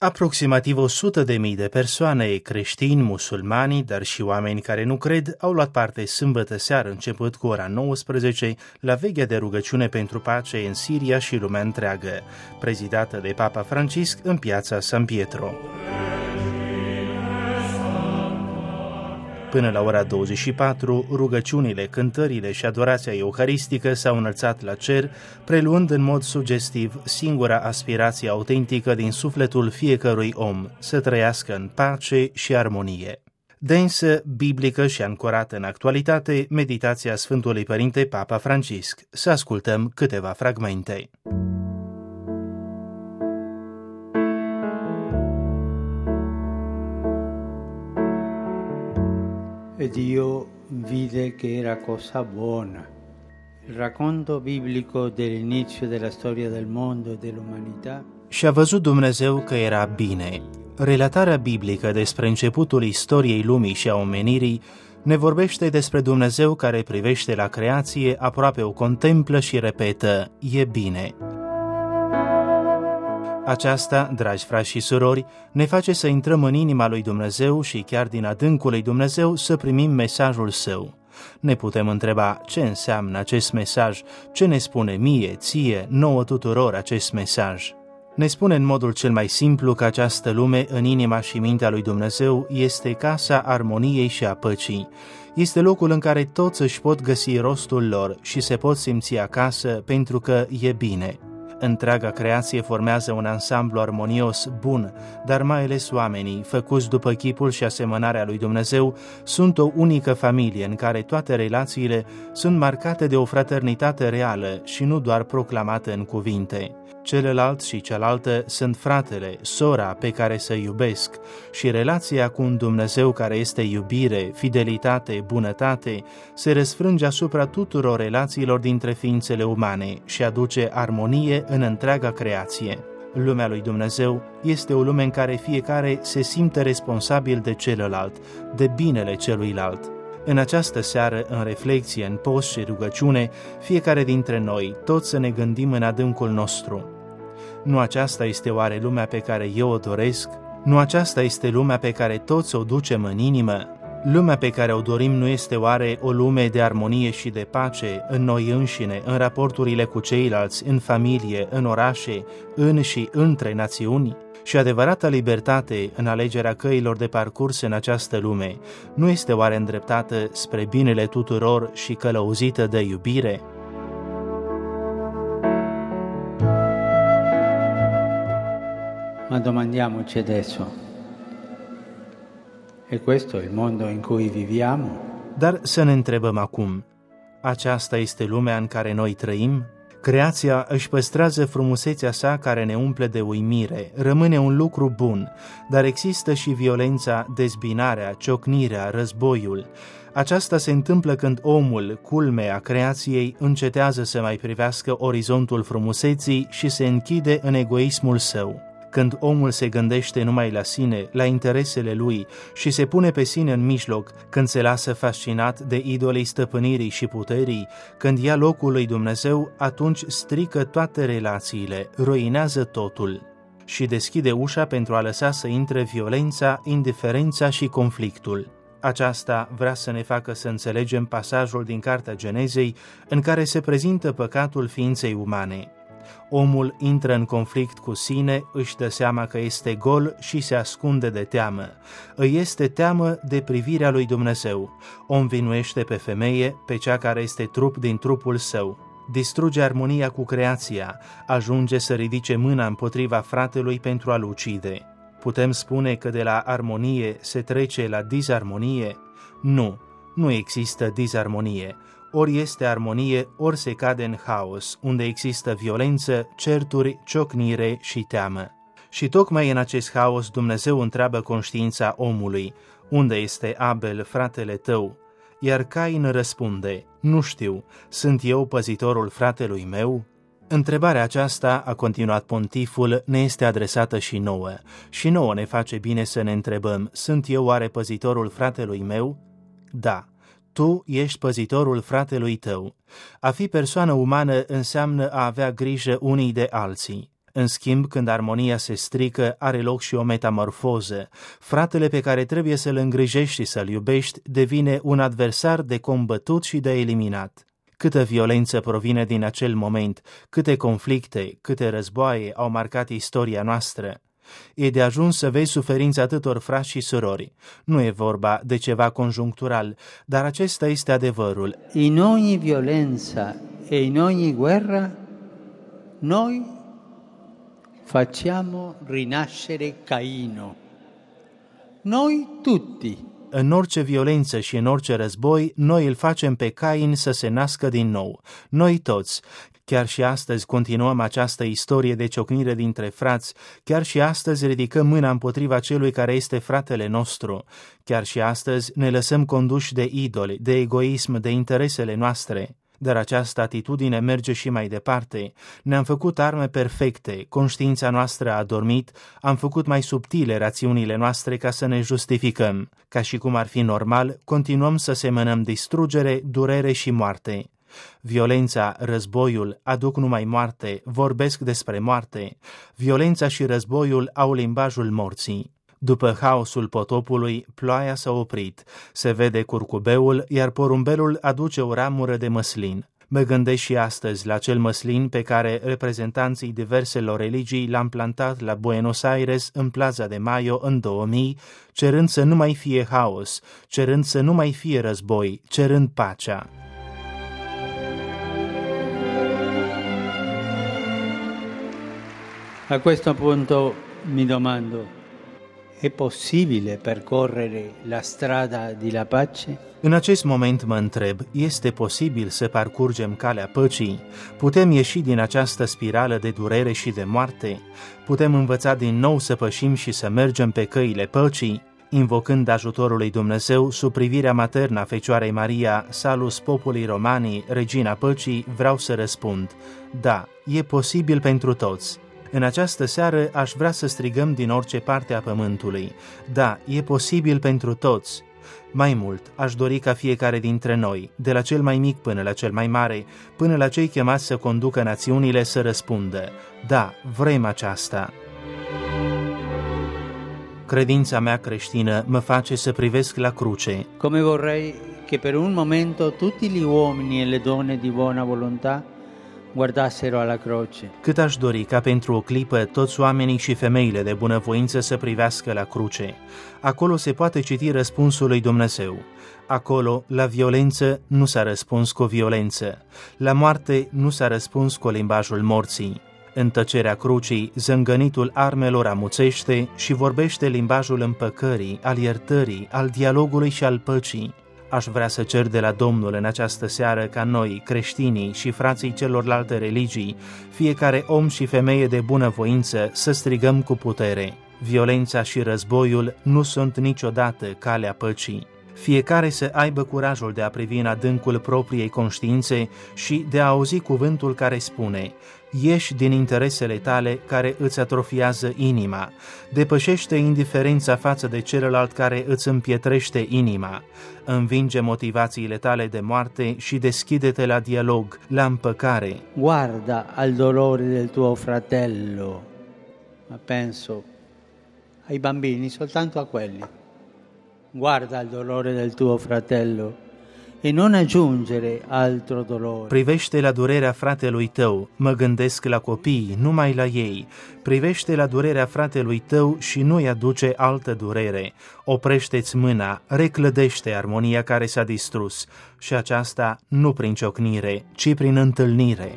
Aproximativ 100.000 de persoane, creștini, musulmani, dar și oameni care nu cred, au luat parte sâmbătă seară, început cu ora 19, la veghea de rugăciune pentru pace în Siria și lumea întreagă, prezidată de Papa Francisc în piața San Pietro. Până la ora 24, rugăciunile, cântările și adorația euharistică s-au înălțat la cer, preluând în mod sugestiv singura aspirație autentică din sufletul fiecărui om, să trăiască în pace și armonie. Densă, biblică și ancorată în actualitate, meditația Sfântului Părinte Papa Francisc. Să ascultăm câteva fragmente. E Dio vide che era cosa buona. Il racconto biblico dell'inizio della storia del mondo e dell'umanità. Și a văzut Dumnezeu că era bine. Relatarea biblică despre începutul istoriei lumii și a omenirii ne vorbește despre Dumnezeu care privește la creație, aproape o contemplă și repetă, e bine. Aceasta, dragi frați și surori, ne face să intrăm în inima lui Dumnezeu și chiar din adâncul lui Dumnezeu să primim mesajul său. Ne putem întreba ce înseamnă acest mesaj, ce ne spune mie, ție, nouă tuturor acest mesaj. Ne spune în modul cel mai simplu că această lume, în inima și mintea lui Dumnezeu, este casa armoniei și a păcii. Este locul în care toți își pot găsi rostul lor și se pot simți acasă pentru că e bine. Întreaga creație formează un ansamblu armonios, bun, dar mai ales oamenii, făcuți după chipul și asemănarea lui Dumnezeu, sunt o unică familie în care toate relațiile sunt marcate de o fraternitate reală și nu doar proclamată în cuvinte. Celălalt și cealaltă sunt fratele, sora pe care să iubesc și relația cu un Dumnezeu care este iubire, fidelitate, bunătate, se răsfrânge asupra tuturor relațiilor dintre ființele umane și aduce armonie în întreaga creație. Lumea lui Dumnezeu este o lume în care fiecare se simte responsabil de celălalt, de binele celuilalt. În această seară, în reflexie, în post și rugăciune, fiecare dintre noi, toți să ne gândim în adâncul nostru. Nu aceasta este oare lumea pe care eu o doresc? Nu aceasta este lumea pe care toți o ducem în inimă? Lumea pe care o dorim nu este oare o lume de armonie și de pace în noi înșine, în raporturile cu ceilalți, în familie, în orașe, în și între națiuni? Și adevărata libertate în alegerea căilor de parcurs în această lume nu este oare îndreptată spre binele tuturor și călăuzită de iubire? Ma domandiamoci adesso, è questo il mondo in cui viviamo? Dar să ne întrebăm acum, aceasta este lumea în care noi trăim? Creația își păstrează frumusețea sa care ne umple de uimire, rămâne un lucru bun, dar există și violența, dezbinarea, ciocnirea, războiul. Aceasta se întâmplă când omul, culmea creației, încetează să mai privească orizontul frumuseții și se închide în egoismul său. Când omul se gândește numai la sine, la interesele lui și se pune pe sine în mijloc, când se lasă fascinat de idolii stăpânirii și puterii, când ia locul lui Dumnezeu, atunci strică toate relațiile, ruinează totul și deschide ușa pentru a lăsa să intre violența, indiferența și conflictul. Aceasta vrea să ne facă să înțelegem pasajul din Cartea Genezei în care se prezintă păcatul ființei umane. Omul intră în conflict cu sine, își dă seama că este gol și se ascunde de teamă. Îi este teamă de privirea lui Dumnezeu. O învinuiește pe femeie, pe cea care este trup din trupul său. Distruge armonia cu creația, ajunge să ridice mâna împotriva fratelui pentru a-l ucide. Putem spune că de la armonie se trece la disarmonie? Nu există disarmonie. Ori este armonie, ori se cade în haos, unde există violență, certuri, ciocnire și teamă. Și tocmai în acest haos Dumnezeu întreabă conștiința omului, unde este Abel, fratele tău? Iar Cain răspunde, nu știu, sunt eu păzitorul fratelui meu? Întrebarea aceasta, a continuat pontiful, ne este adresată și nouă ne face bine să ne întrebăm, sunt eu oare păzitorul fratelui meu? Da. Tu ești păzitorul fratelui tău. A fi persoană umană înseamnă a avea grijă unii de alții. În schimb, când armonia se strică, are loc și o metamorfoză. Fratele pe care trebuie să-l îngrijești și să-l iubești devine un adversar de combătut și de eliminat. Câtă violență provine din acel moment, câte conflicte, câte războaie au marcat istoria noastră. E de ajuns să vezi suferința atâtor frați și surori. Nu e vorba de ceva conjunctural, dar acesta este adevărul. In ogni violenza e in ogni guerra noi facciamo rinascere Caino. Noi tutti. În orice violență și în orice război, noi îl facem pe Cain să se nască din nou. Noi toți. Chiar și astăzi continuăm această istorie de ciocnire dintre frați, chiar și astăzi ridicăm mâna împotriva celui care este fratele nostru, chiar și astăzi ne lăsăm conduși de idoli, de egoism, de interesele noastre. Dar această atitudine merge și mai departe. Ne-am făcut arme perfecte, conștiința noastră a dormit, am făcut mai subtile rațiunile noastre ca să ne justificăm. Ca și cum ar fi normal, continuăm să semănăm distrugere, durere și moarte. Violența, războiul aduc numai moarte, vorbesc despre moarte. Violența și războiul au limbajul morții. După haosul potopului, ploaia s-a oprit, se vede curcubeul, iar porumbelul aduce o ramură de măslin. Mă gândesc și astăzi la acel măslin pe care reprezentanții diverselor religii l-am plantat la Buenos Aires în Plaza de Mayo în 2000, cerând să nu mai fie haos, cerând să nu mai fie război, cerând pacea. A questo punto mi domando, è possibile percorrere la strada di la pace? În acest moment mă întreb, este posibil să parcurgem calea păcii? Putem ieși din această spirală de durere și de moarte? Putem învăța din nou să pășim și să mergem pe căile păcii? Invocând ajutorul lui Dumnezeu, sub privirea maternă a Fecioarei Maria, Salus Populi Romani, Regina Păcii, vreau să răspund, da, e posibil pentru toți. În această seară aș vrea să strigăm din orice parte a pământului. Da, e posibil pentru toți. Mai mult, aș dori ca fiecare dintre noi, de la cel mai mic până la cel mai mare, până la cei chemați să conducă națiunile, să răspundă. Da, vrem aceasta. Credința mea creștină mă face să privesc la cruce. Come vorrei che per un momento tutti gli uomini e le donne di buona volontà guardassero alla croce. Cât aș dori ca pentru o clipă toți oamenii și femeile de bunăvoință să privească la cruce. Acolo se poate citi răspunsul lui Dumnezeu. Acolo, la violență, nu s-a răspuns cu violență. La moarte, nu s-a răspuns cu limbajul morții. În tăcerea crucii, zângănitul armelor amuțește și vorbește limbajul împăcării, al iertării, al dialogului și al păcii. Aș vrea să cer de la Domnul în această seară ca noi, creștinii și frații celorlalte religii, fiecare om și femeie de bunăvoință, să strigăm cu putere. Violența și războiul nu sunt niciodată calea păcii. Fiecare să aibă curajul de a privi în adâncul propriei conștiințe și de a auzi cuvântul care spune: ieși din interesele tale care îți atrofiază inima, depășește indiferența față de celălalt care îți împietrește inima, învinge motivațiile tale de moarte și deschide-te la dialog, la împăcare. Guarda al dolore del tuo fratello, ma penso ai bambini, soltanto a quelli. Guarda al dolore del tuo fratello e non aggiungere altro dolore. Privește la durerea fratelui tău, mă gândesc la copii, numai la ei. Privește la durerea fratelui tău și nu-i aduce altă durere. Oprește-ți mâna, reclădește armonia care s-a distrus și aceasta nu prin ciocnire, ci prin întâlnire.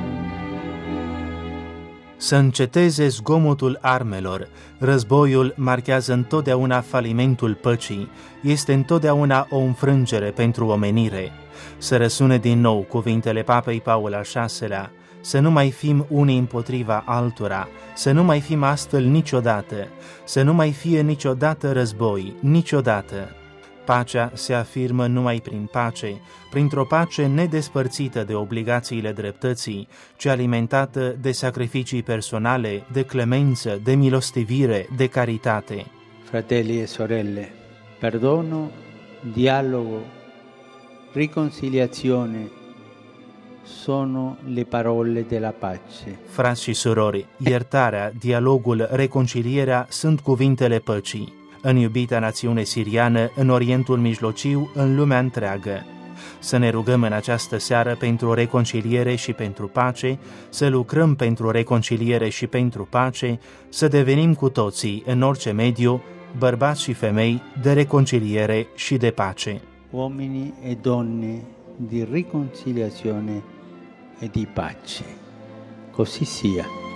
Să înceteze zgomotul armelor. Războiul marchează întotdeauna falimentul păcii. Este întotdeauna o înfrângere pentru omenire. Să răsune din nou cuvintele Papei Paul al VI-lea. Să nu mai fim unii împotriva altora. Să nu mai fim astfel niciodată. Să nu mai fie niciodată război. Niciodată. Pacea se afirmă numai prin pace, printr-o pace nedespărțită de obligațiile dreptății, ci alimentată de sacrificii personale, de clemență, de milostivire, de caritate. Fratelli e sorelle, perdono, dialogo, riconciliazione sono le parole della pace. Frați și surori, iertarea, dialogul, reconcilierea sunt cuvintele păcii. În iubita națiune siriană, în Orientul Mijlociu, în lumea întreagă. Să ne rugăm în această seară pentru reconciliere și pentru pace, să lucrăm pentru reconciliere și pentru pace, să devenim cu toții, în orice mediu, bărbați și femei, de reconciliere și de pace. Uomini e donne di riconciliazione e di pace. Così sia.